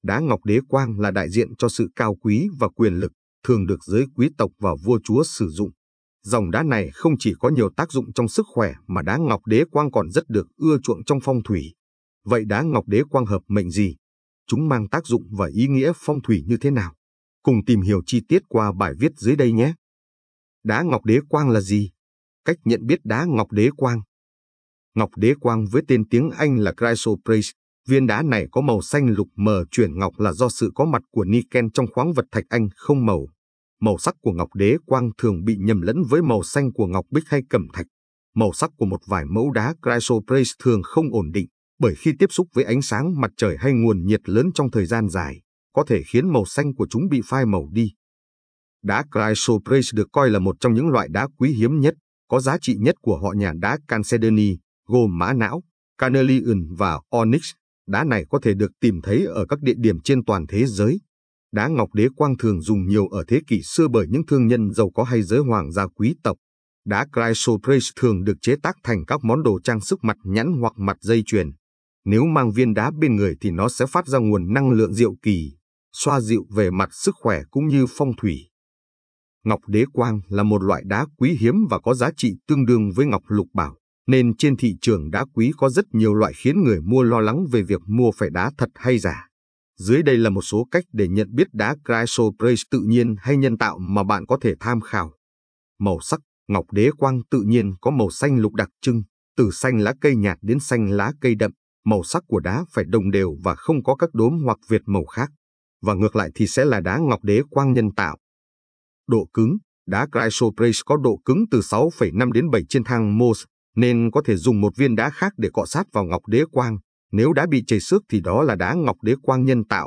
Đá ngọc đế quang là đại diện cho sự cao quý và quyền lực, thường được giới quý tộc và vua chúa sử dụng. Dòng đá này không chỉ có nhiều tác dụng trong sức khỏe mà đá ngọc đế quang còn rất được ưa chuộng trong phong thủy. Vậy đá ngọc đế quang hợp mệnh gì? Chúng mang tác dụng và ý nghĩa phong thủy như thế nào? Cùng tìm hiểu chi tiết qua bài viết dưới đây nhé. Đá ngọc đế quang là gì? Cách nhận biết đá ngọc đế quang. Ngọc đế quang với tên tiếng Anh là chrysoprase. Viên đá này có màu xanh lục mờ chuyển ngọc là do sự có mặt của niken trong khoáng vật thạch anh không màu. Màu sắc của ngọc đế quang thường bị nhầm lẫn với màu xanh của ngọc bích hay cẩm thạch. Màu sắc của một vài mẫu đá chrysoprase thường không ổn định, bởi khi tiếp xúc với ánh sáng mặt trời hay nguồn nhiệt lớn trong thời gian dài, có thể khiến màu xanh của chúng bị phai màu đi. Đá chrysoprase được coi là một trong những loại đá quý hiếm nhất, có giá trị nhất của họ nhà đá Chalcedony, gồm mã não, carnelian và onyx. Đá này có thể được tìm thấy ở các địa điểm trên toàn thế giới. Đá ngọc đế quang thường dùng nhiều ở thế kỷ xưa bởi những thương nhân giàu có hay giới hoàng gia quý tộc. Đá chrysoprase thường được chế tác thành các món đồ trang sức mặt nhẫn hoặc mặt dây chuyền. Nếu mang viên đá bên người thì nó sẽ phát ra nguồn năng lượng diệu kỳ, xoa dịu về mặt sức khỏe cũng như phong thủy. Ngọc đế quang là một loại đá quý hiếm và có giá trị tương đương với ngọc lục bảo, nên trên thị trường đá quý có rất nhiều loại khiến người mua lo lắng về việc mua phải đá thật hay giả. Dưới đây là một số cách để nhận biết đá chrysoprase tự nhiên hay nhân tạo mà bạn có thể tham khảo. Màu sắc. Ngọc đế quang tự nhiên có màu xanh lục đặc trưng, từ xanh lá cây nhạt đến xanh lá cây đậm. Màu sắc của đá phải đồng đều và không có các đốm hoặc việt màu khác. Và ngược lại thì sẽ là đá ngọc đế quang nhân tạo. Độ cứng. Đá chrysoprase có độ cứng từ 6,5 đến 7 trên thang Mohs, nên có thể dùng một viên đá khác để cọ sát vào ngọc đế quang. Nếu đá bị chảy xước thì đó là đá ngọc đế quang nhân tạo.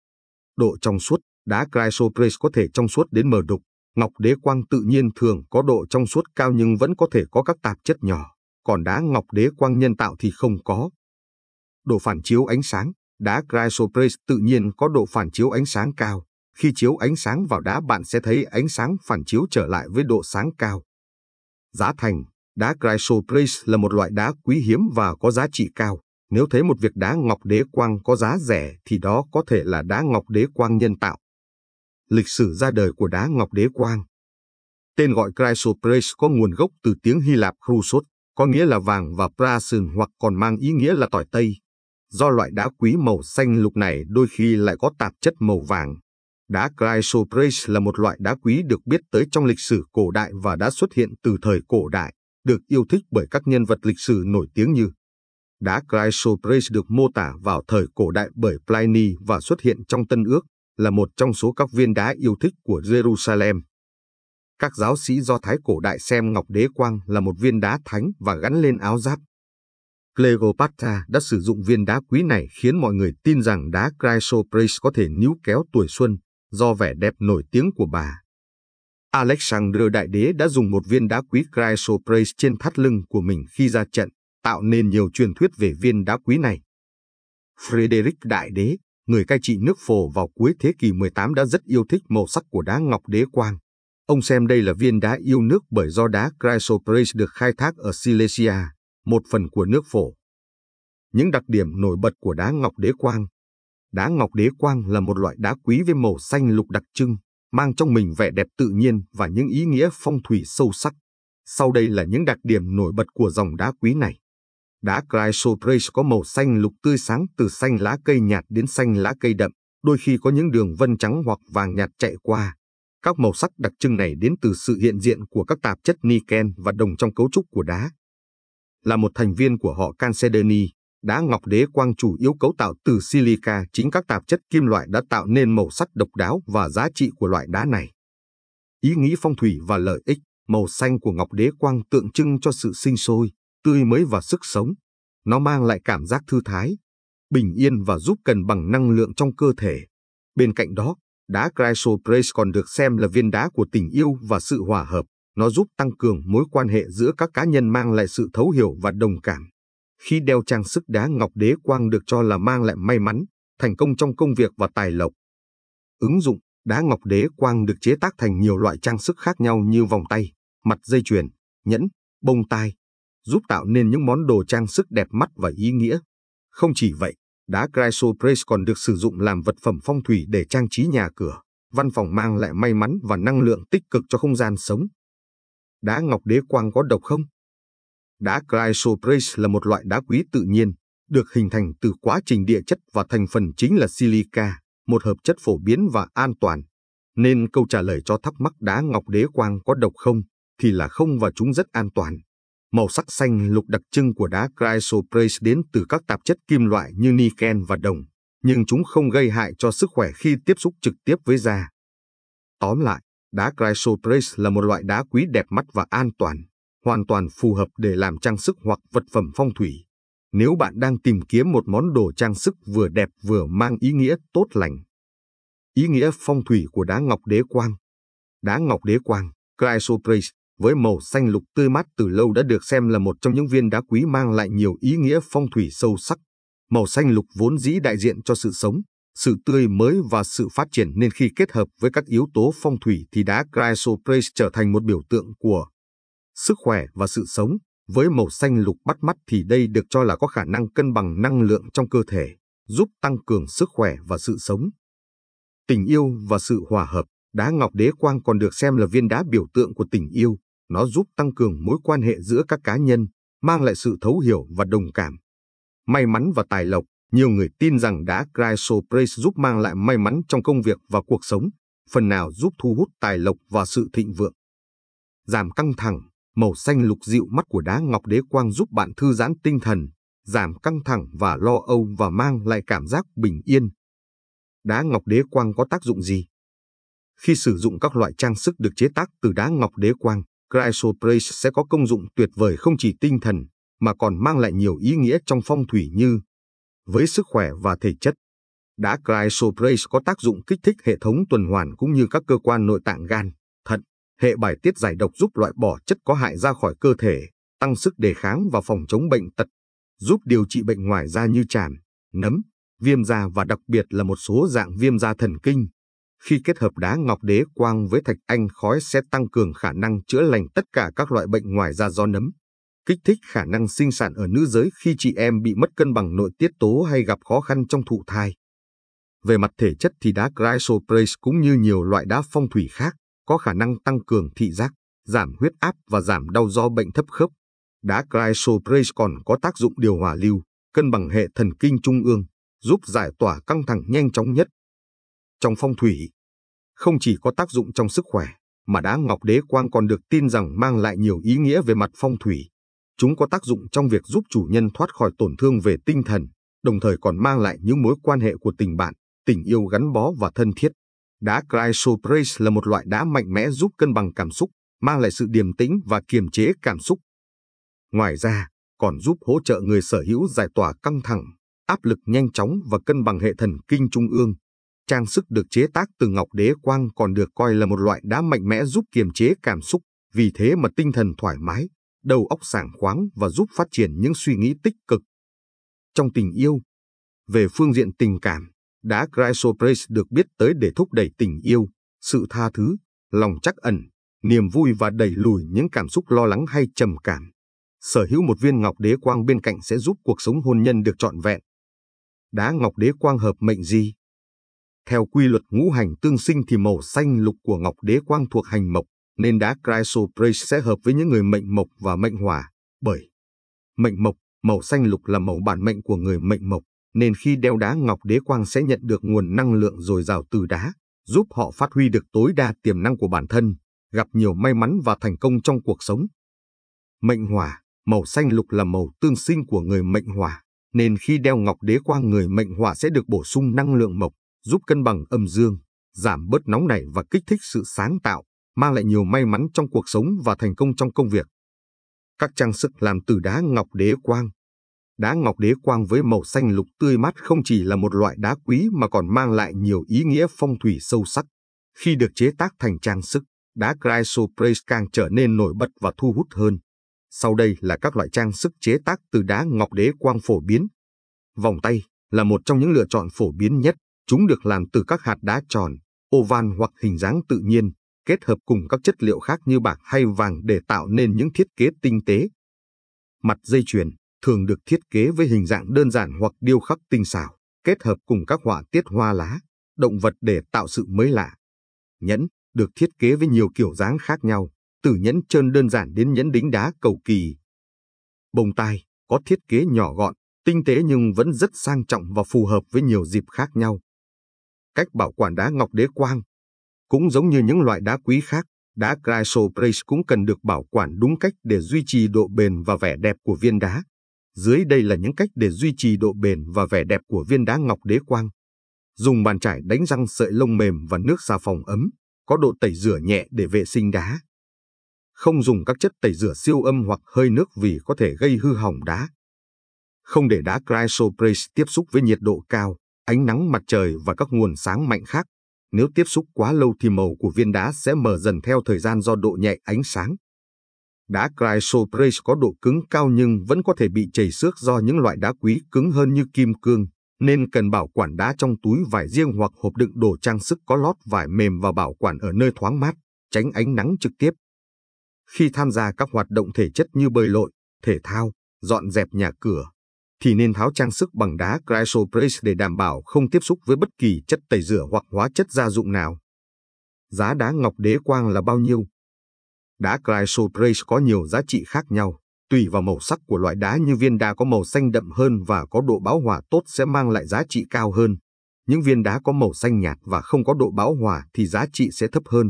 Độ trong suốt. Đá chrysoprase có thể trong suốt đến mờ đục. Ngọc đế quang tự nhiên thường có độ trong suốt cao nhưng vẫn có thể có các tạp chất nhỏ, còn đá ngọc đế quang nhân tạo thì không có. Độ phản chiếu ánh sáng. Đá chrysoprase tự nhiên có độ phản chiếu ánh sáng cao. Khi chiếu ánh sáng vào đá bạn sẽ thấy ánh sáng phản chiếu trở lại với độ sáng cao. Giá thành. Đá chrysoprase là một loại đá quý hiếm và có giá trị cao. Nếu thấy một việc đá ngọc đế quang có giá rẻ thì đó có thể là đá ngọc đế quang nhân tạo. Lịch sử ra đời của đá ngọc đế quang. Tên gọi chrysoprase có nguồn gốc từ tiếng Hy Lạp chrysos, có nghĩa là vàng, và prasun hoặc còn mang ý nghĩa là tỏi tây. Do loại đá quý màu xanh lục này đôi khi lại có tạp chất màu vàng. Đá chrysoprase là một loại đá quý được biết tới trong lịch sử cổ đại và đã xuất hiện từ thời cổ đại, được yêu thích bởi các nhân vật lịch sử nổi tiếng như. Đá chrysoprase được mô tả vào thời cổ đại bởi Pliny và xuất hiện trong Tân Ước, là một trong số các viên đá yêu thích của Jerusalem. Các giáo sĩ Do Thái cổ đại xem ngọc đế quang là một viên đá thánh và gắn lên áo giáp. Cleopatra đã sử dụng viên đá quý này khiến mọi người tin rằng đá chrysoprase có thể níu kéo tuổi xuân do vẻ đẹp nổi tiếng của bà. Alexander Đại Đế đã dùng một viên đá quý chrysoprase trên thắt lưng của mình khi ra trận, tạo nên nhiều truyền thuyết về viên đá quý này. Frederick Đại Đế, người cai trị nước Phổ vào cuối thế kỷ 18 đã rất yêu thích màu sắc của đá ngọc đế quang. Ông xem đây là viên đá yêu nước bởi do đá chrysoprase được khai thác ở Silesia, một phần của nước Phổ. Những đặc điểm nổi bật của đá ngọc đế quang. Đá ngọc đế quang là một loại đá quý với màu xanh lục đặc trưng, mang trong mình vẻ đẹp tự nhiên và những ý nghĩa phong thủy sâu sắc. Sau đây là những đặc điểm nổi bật của dòng đá quý này. Đá chrysoprase có màu xanh lục tươi sáng từ xanh lá cây nhạt đến xanh lá cây đậm, đôi khi có những đường vân trắng hoặc vàng nhạt chạy qua. Các màu sắc đặc trưng này đến từ sự hiện diện của các tạp chất niken và đồng trong cấu trúc của đá. Là một thành viên của họ Chalcedony, đá ngọc đế quang chủ yếu cấu tạo từ silica. Chính các tạp chất kim loại đã tạo nên màu sắc độc đáo và giá trị của loại đá này. Ý nghĩa phong thủy và lợi ích. Màu xanh của ngọc đế quang tượng trưng cho sự sinh sôi, tươi mới và sức sống. Nó mang lại cảm giác thư thái, bình yên và giúp cân bằng năng lượng trong cơ thể. Bên cạnh đó, đá chrysoprase còn được xem là viên đá của tình yêu và sự hòa hợp. Nó giúp tăng cường mối quan hệ giữa các cá nhân, mang lại sự thấu hiểu và đồng cảm. Khi đeo trang sức đá ngọc đế quang được cho là mang lại may mắn, thành công trong công việc và tài lộc. Ứng dụng. Đá ngọc đế quang được chế tác thành nhiều loại trang sức khác nhau như vòng tay, mặt dây chuyền, nhẫn, bông tai, giúp tạo nên những món đồ trang sức đẹp mắt và ý nghĩa. Không chỉ vậy, Đá chrysoprase còn được sử dụng làm vật phẩm phong thủy để trang trí nhà cửa, văn phòng, mang lại may mắn và năng lượng tích cực cho không gian sống. Đá ngọc đế quang có độc không? Đá chrysoprase là một loại đá quý tự nhiên, được hình thành từ quá trình địa chất và thành phần chính là silica, một hợp chất phổ biến và an toàn. Nên câu trả lời cho thắc mắc đá ngọc đế quang có độc không thì là không, và chúng rất an toàn. Màu sắc xanh lục đặc trưng của đá chrysoprase đến từ các tạp chất kim loại như niken và đồng, nhưng chúng không gây hại cho sức khỏe khi tiếp xúc trực tiếp với da. Tóm lại, đá chrysoprase là một loại đá quý đẹp mắt và an toàn, hoàn toàn phù hợp để làm trang sức hoặc vật phẩm phong thủy. Nếu bạn đang tìm kiếm một món đồ trang sức vừa đẹp vừa mang ý nghĩa tốt lành. Ý nghĩa phong thủy của đá ngọc đế quang. Đá ngọc đế quang, chrysoprase, với màu xanh lục tươi mát từ lâu đã được xem là một trong những viên đá quý mang lại nhiều ý nghĩa phong thủy sâu sắc. Màu xanh lục vốn dĩ đại diện cho sự sống, sự tươi mới và sự phát triển, nên khi kết hợp với các yếu tố phong thủy thì đá chrysoprase trở thành một biểu tượng của sức khỏe và sự sống. Với màu xanh lục bắt mắt thì đây được cho là có khả năng cân bằng năng lượng trong cơ thể, giúp tăng cường sức khỏe và sự sống. Tình yêu và sự hòa hợp. Đá ngọc đế quang còn được xem là viên đá biểu tượng của tình yêu. Nó giúp tăng cường mối quan hệ giữa các cá nhân, mang lại sự thấu hiểu và đồng cảm. May mắn và tài lộc. Nhiều người tin rằng đá chrysoprase giúp mang lại may mắn trong công việc và cuộc sống, phần nào giúp thu hút tài lộc và sự thịnh vượng. Giảm căng thẳng. Màu xanh lục dịu mắt của đá ngọc đế quang giúp bạn thư giãn tinh thần, giảm căng thẳng và lo âu và mang lại cảm giác bình yên. Đá ngọc đế quang có tác dụng gì? Khi sử dụng các loại trang sức được chế tác từ đá ngọc đế quang, chrysoprase sẽ có công dụng tuyệt vời không chỉ tinh thần, mà còn mang lại nhiều ý nghĩa trong phong thủy như với sức khỏe và thể chất. Đá chrysoprase có tác dụng kích thích hệ thống tuần hoàn cũng như các cơ quan nội tạng gan, thận, hệ bài tiết giải độc, giúp loại bỏ chất có hại ra khỏi cơ thể, tăng sức đề kháng và phòng chống bệnh tật, giúp điều trị bệnh ngoài da như chàm, nấm, viêm da và đặc biệt là một số dạng viêm da thần kinh. Khi kết hợp đá ngọc đế quang với thạch anh khói sẽ tăng cường khả năng chữa lành tất cả các loại bệnh ngoài da do nấm, kích thích khả năng sinh sản ở nữ giới khi chị em bị mất cân bằng nội tiết tố hay gặp khó khăn trong thụ thai. Về mặt thể chất thì đá chrysoprase cũng như nhiều loại đá phong thủy khác, có khả năng tăng cường thị giác, giảm huyết áp và giảm đau do bệnh thấp khớp. Đá chrysoprase còn có tác dụng điều hòa lưu, cân bằng hệ thần kinh trung ương, giúp giải tỏa căng thẳng nhanh chóng nhất. Trong phong thủy, không chỉ có tác dụng trong sức khỏe, mà đá ngọc đế quang còn được tin rằng mang lại nhiều ý nghĩa về mặt phong thủy. Chúng có tác dụng trong việc giúp chủ nhân thoát khỏi tổn thương về tinh thần, đồng thời còn mang lại những mối quan hệ của tình bạn, tình yêu gắn bó và thân thiết. Đá chrysoprase là một loại đá mạnh mẽ giúp cân bằng cảm xúc, mang lại sự điềm tĩnh và kiềm chế cảm xúc. Ngoài ra, còn giúp hỗ trợ người sở hữu giải tỏa căng thẳng, áp lực nhanh chóng và cân bằng hệ thần kinh trung ương. Trang sức được chế tác từ ngọc đế quang còn được coi là một loại đá mạnh mẽ giúp kiềm chế cảm xúc, vì thế mà tinh thần thoải mái, đầu óc sảng khoáng và giúp phát triển những suy nghĩ tích cực. Trong tình yêu, về phương diện tình cảm, đá chrysoprase được biết tới để thúc đẩy tình yêu, sự tha thứ, lòng trắc ẩn, niềm vui và đẩy lùi những cảm xúc lo lắng hay trầm cảm. Sở hữu một viên ngọc đế quang bên cạnh sẽ giúp cuộc sống hôn nhân được trọn vẹn. Đá ngọc đế quang hợp mệnh gì? Theo quy luật ngũ hành tương sinh thì màu xanh lục của ngọc đế quang thuộc hành mộc, nên đá chrysoprase sẽ hợp với những người mệnh mộc và mệnh hỏa. Bởi mệnh mộc, màu xanh lục là màu bản mệnh của người mệnh mộc, nên khi đeo đá ngọc đế quang sẽ nhận được nguồn năng lượng dồi dào từ đá, giúp họ phát huy được tối đa tiềm năng của bản thân, gặp nhiều may mắn và thành công trong cuộc sống. Mệnh hỏa, màu xanh lục là màu tương sinh của người mệnh hỏa, nên khi đeo ngọc đế quang, người mệnh hỏa sẽ được bổ sung năng lượng mộc, giúp cân bằng âm dương, giảm bớt nóng nảy và kích thích sự sáng tạo, mang lại nhiều may mắn trong cuộc sống và thành công trong công việc. Các trang sức làm từ đá ngọc đế quang. Đá ngọc đế quang với màu xanh lục tươi mát không chỉ là một loại đá quý mà còn mang lại nhiều ý nghĩa phong thủy sâu sắc. Khi được chế tác thành trang sức, đá chrysoprase càng trở nên nổi bật và thu hút hơn. Sau đây là các loại trang sức chế tác từ đá ngọc đế quang phổ biến. Vòng tay là một trong những lựa chọn phổ biến nhất. Chúng được làm từ các hạt đá tròn, oval hoặc hình dáng tự nhiên, kết hợp cùng các chất liệu khác như bạc hay vàng để tạo nên những thiết kế tinh tế. Mặt dây chuyền thường được thiết kế với hình dạng đơn giản hoặc điêu khắc tinh xảo, kết hợp cùng các họa tiết hoa lá, động vật để tạo sự mới lạ. Nhẫn được thiết kế với nhiều kiểu dáng khác nhau, từ nhẫn trơn đơn giản đến nhẫn đính đá cầu kỳ. Bông tai có thiết kế nhỏ gọn, tinh tế nhưng vẫn rất sang trọng và phù hợp với nhiều dịp khác nhau. Cách bảo quản đá ngọc đế quang. Cũng giống như những loại đá quý khác, đá chrysoprase cũng cần được bảo quản đúng cách để duy trì độ bền và vẻ đẹp của viên đá. Dưới đây là những cách để duy trì độ bền và vẻ đẹp của viên đá ngọc đế quang. Dùng bàn chải đánh răng sợi lông mềm và nước xà phòng ấm, có độ tẩy rửa nhẹ để vệ sinh đá. Không dùng các chất tẩy rửa siêu âm hoặc hơi nước vì có thể gây hư hỏng đá. Không để đá chrysoprase tiếp xúc với nhiệt độ cao, ánh nắng mặt trời và các nguồn sáng mạnh khác. Nếu tiếp xúc quá lâu thì màu của viên đá sẽ mờ dần theo thời gian do độ nhạy ánh sáng. Đá chrysoprase có độ cứng cao nhưng vẫn có thể bị trầy xước do những loại đá quý cứng hơn như kim cương, nên cần bảo quản đá trong túi vải riêng hoặc hộp đựng đồ trang sức có lót vải mềm và bảo quản ở nơi thoáng mát, tránh ánh nắng trực tiếp. Khi tham gia các hoạt động thể chất như bơi lội, thể thao, dọn dẹp nhà cửa, thì nên tháo trang sức bằng đá chrysoprase để đảm bảo không tiếp xúc với bất kỳ chất tẩy rửa hoặc hóa chất gia dụng nào. Giá đá ngọc đế quang là bao nhiêu? Đá chrysoprase có nhiều giá trị khác nhau, tùy vào màu sắc của loại đá. Như viên đá có màu xanh đậm hơn và có độ bão hòa tốt sẽ mang lại giá trị cao hơn. Những viên đá có màu xanh nhạt và không có độ bão hòa thì giá trị sẽ thấp hơn.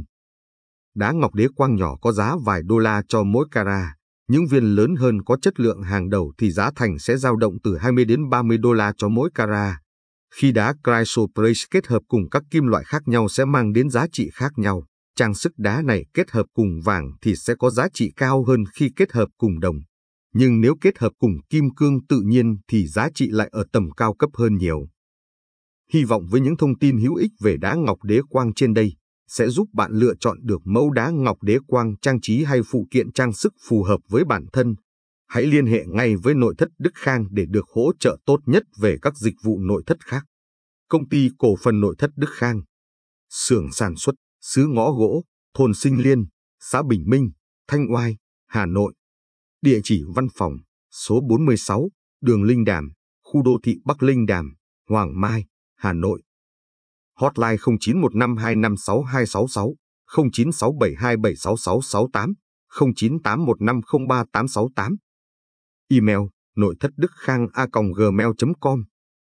Đá ngọc đế quang nhỏ có giá vài đô la cho mỗi carat. Những viên lớn hơn có chất lượng hàng đầu thì giá thành sẽ dao động từ 20 đến 30 đô la cho mỗi carat. Khi đá chrysoprase kết hợp cùng các kim loại khác nhau sẽ mang đến giá trị khác nhau. Trang sức đá này kết hợp cùng vàng thì sẽ có giá trị cao hơn khi kết hợp cùng đồng. Nhưng nếu kết hợp cùng kim cương tự nhiên thì giá trị lại ở tầm cao cấp hơn nhiều. Hy vọng với những thông tin hữu ích về đá ngọc đế quang trên đây sẽ giúp bạn lựa chọn được mẫu đá ngọc đế quang trang trí hay phụ kiện trang sức phù hợp với bản thân. Hãy liên hệ ngay với nội thất Đức Khang để được hỗ trợ tốt nhất về các dịch vụ nội thất khác. Công ty cổ phần nội thất Đức Khang. Xưởng sản xuất, xứ Ngõ Gỗ, thôn Sinh Liên, xã Bình Minh, Thanh Oai, Hà Nội. Địa chỉ văn phòng, số 46, đường Linh Đàm, khu đô thị Bắc Linh Đàm, Hoàng Mai, Hà Nội. Hotline 0915256266, 0967276668, 0981503868. Email nội thất đức khang a.gmail.com